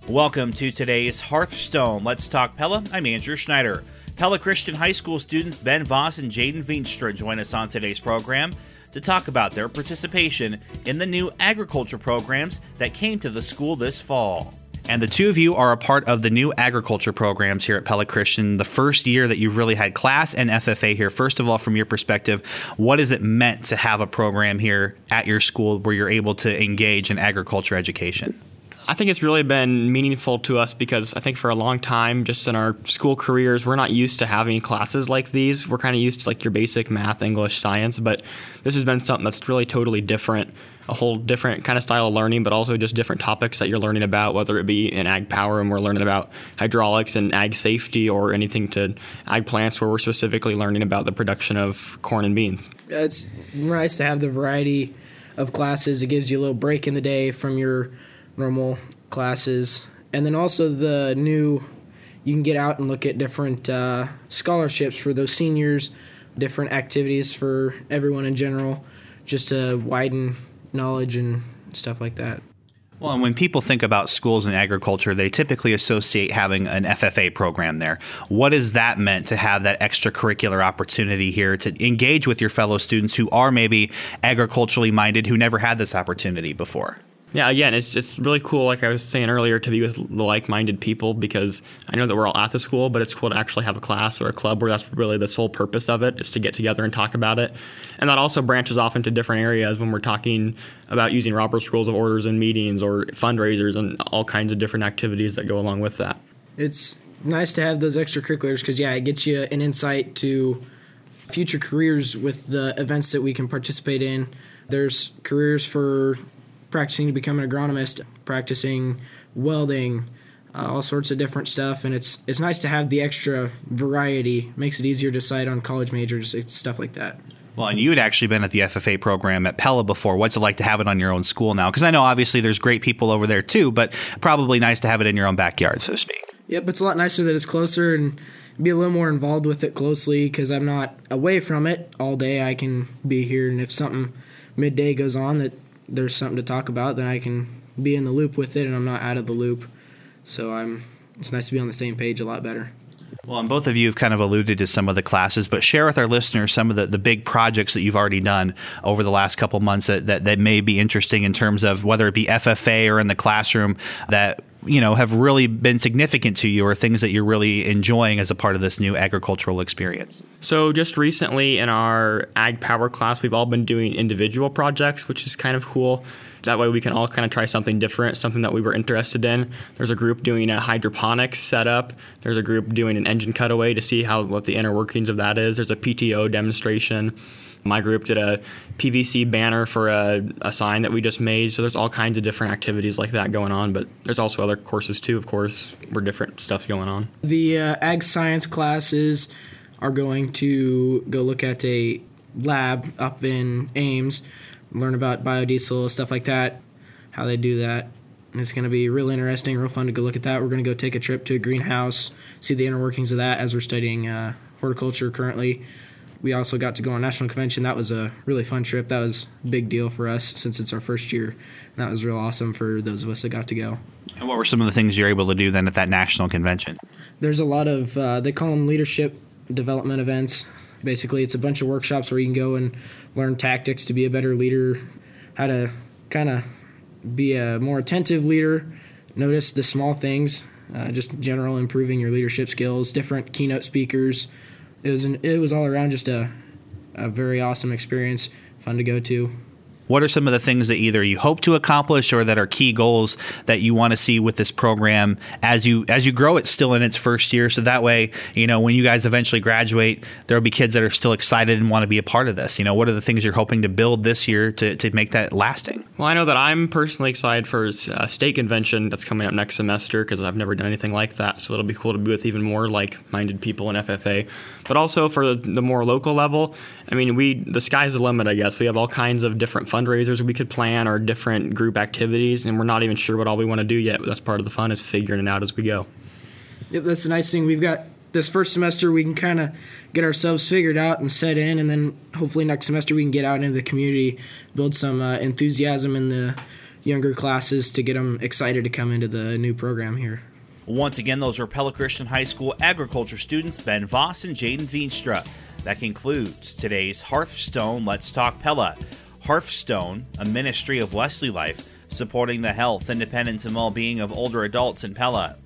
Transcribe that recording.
Welcome to today's Hearthstone. Let's Talk Pella. I'm Andrew Schneider. Pella Christian High School students Ben Voss and Jaden Veenstra join us on today's program to talk about their participation in the new agriculture programs that came to the school this fall. And the two of you are a part of the new agriculture programs here at Pella Christian, the first year that you've really had class and FFA here. First of all, from your perspective, what has it meant to have a program here at your school where you're able to engage in agriculture education? I think it's really been meaningful to us because I think for a long time, just in our school careers, we're not used to having classes like these. We're kind of used to like your basic math, English, science, but this has been something that's really totally different, a whole different kind of style of learning, but also just different topics that you're learning about, whether it be in ag power and we're learning about hydraulics and ag safety, or anything to ag plants where we're specifically learning about the production of corn and beans. It's nice to have the variety of classes. It gives you a little break in the day from your normal classes. And then also you can get out and look at different scholarships for those seniors, different activities for everyone in general, just to widen knowledge and stuff like that. Well, and when people think about schools and agriculture, they typically associate having an FFA program there. What has that meant to have that extracurricular opportunity here to engage with your fellow students who are maybe agriculturally minded, who never had this opportunity before? Yeah, again, it's really cool, like I was saying earlier, to be with the like-minded people, because I know that we're all at the school, but it's cool to actually have a class or a club where that's really the sole purpose of it, is to get together and talk about it. And that also branches off into different areas when we're talking about using Robert's Rules of Orders in meetings or fundraisers and all kinds of different activities that go along with that. It's nice to have those extracurriculars because, it gets you an insight to future careers with the events that we can participate in. There's careers for practicing to become an agronomist, practicing welding, all sorts of different stuff, and it's nice to have the extra variety. Makes it easier to decide on college majors, stuff like that. Well, and you had actually been at the FFA program at Pella before. What's it like to have it on your own school now? Because I know obviously there's great people over there too, but probably nice to have it in your own backyard, so to speak. Yep, it's a lot nicer that it's closer and be a little more involved with it closely because I'm not away from it all day. I can be here, and if something midday goes on that there's something to talk about, then I can be in the loop with it and I'm not out of the loop. So it's nice to be on the same page a lot better. Well, and both of you have kind of alluded to some of the classes, but share with our listeners some of the big projects that you've already done over the last couple months that may be interesting in terms of whether it be FFA or in the classroom that, have really been significant to you, or things that you're really enjoying as a part of this new agricultural experience. So just recently in our ag power class, we've all been doing individual projects, which is kind of cool. That way we can all kind of try something different, something that we were interested in. There's a group doing a hydroponics setup. There's a group doing an engine cutaway to see what the inner workings of that is. There's a PTO demonstration. My group did a PVC banner for a sign that we just made. So there's all kinds of different activities like that going on. But there's also other courses too, of course, where different stuff's going on. The ag science classes are going to go look at a lab up in Ames, learn about biodiesel, stuff like that, how they do that. And it's going to be real interesting, real fun to go look at that. We're going to go take a trip to a greenhouse, see the inner workings of that as we're studying horticulture currently. We also got to go on national convention. That was a really fun trip. That was a big deal for us since it's our first year. And that was real awesome for those of us that got to go. And what were some of the things you're able to do then at that national convention? There's a lot of, they call them leadership development events. Basically, it's a bunch of workshops where you can go and learn tactics to be a better leader, how to kind of be a more attentive leader, notice the small things, just general improving your leadership skills, different keynote speakers. It was all around just a very awesome experience, fun to go to. What are some of the things that either you hope to accomplish or that are key goals that you want to see with this program as you grow it still in its first year? So that way, when you guys eventually graduate, there'll be kids that are still excited and want to be a part of this. What are the things you're hoping to build this year to make that lasting? Well, I know that I'm personally excited for a state convention that's coming up next semester because I've never done anything like that. So it'll be cool to be with even more like-minded people in FFA. But also for the more local level, the sky's the limit, I guess. We have all kinds of different fundraisers we could plan or different group activities, and we're not even sure what all we want to do yet. But that's part of the fun, is figuring it out as we go. Yep, that's the nice thing. We've got this first semester we can kind of get ourselves figured out and set in, and then hopefully next semester we can get out into the community, build some enthusiasm in the younger classes to get them excited to come into the new program here. Once again, those were Pella Christian High School agriculture students Ben Voss and Jaden Veenstra. That concludes today's Hearthstone Let's Talk Pella. Hearthstone, a ministry of Wesley Life, supporting the health, independence, and well-being of older adults in Pella.